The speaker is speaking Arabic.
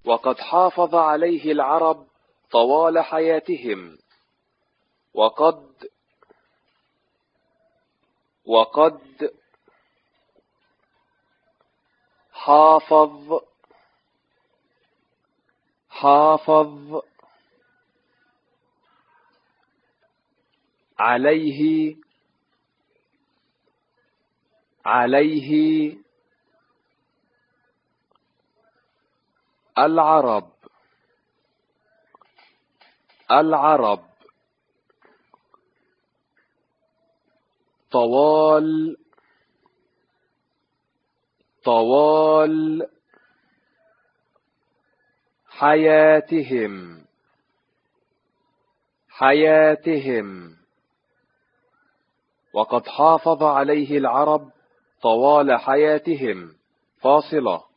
وقد حافظ عليه العرب طوال حياتهم. وقد حافظ عليه العرب طوال حياتهم. وقد حافظ عليه العرب طوال حياتهم. فاصلة.